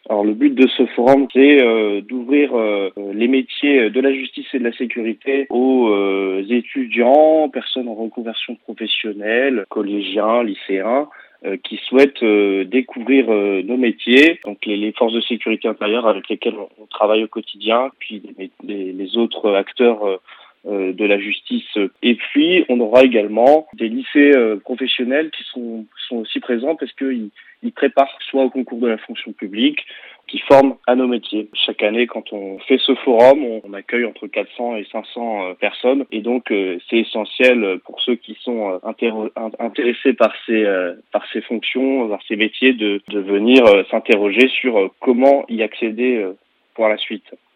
Alors le but de ce forum, c'est d'ouvrir les métiers de la justice et de la sécurité aux étudiants, personnes en reconversion professionnelle, collégiens, lycéens, qui souhaitent découvrir nos métiers, donc les forces de sécurité intérieure avec lesquelles on travaille au quotidien, puis les autres acteurs de la justice. Et puis, on aura également des lycées professionnels qui sont aussi présents parce qu'ils préparent soit au concours de la fonction publique, qui forment à nos métiers. Chaque année, quand on fait ce forum, on accueille entre 400 et 500 personnes. Et donc, c'est essentiel pour ceux qui sont intéressés par ces fonctions, par ces métiers, de venir s'interroger sur comment y accéder pour la suite.